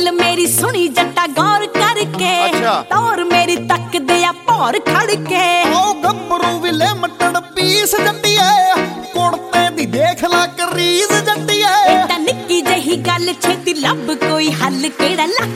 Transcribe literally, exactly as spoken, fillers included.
ਗੱਲ ਮੇਰੀ ਸੁਣੀ ਜੱਟਾ ਗੌਰ ਕਰਕੇ ਟੌਰ ਮੇਰੀ ਤੱਕਦੇ ਆ ਭੌਰ ਖੜ ਕੇ ਉਹ ਗੱਭਰੂ ਵੀ ਲਿਮਟਡ ਪੀਸ ਜੱਟੀਏ ਕੁੜਤੇ ਦੀ ਦੇਖ ਲਾ ਕਰੀਜ਼ ਜੱਟੀਏ ਇਹ ਤਾਂ ਨਿੱਕੀ ਜਿਹੀ ਗੱਲ ਛੇਤੀ ਲੱਭ ਕੋਈ ਹੱਲ ਕਿਹੜਾ ਲੱਕ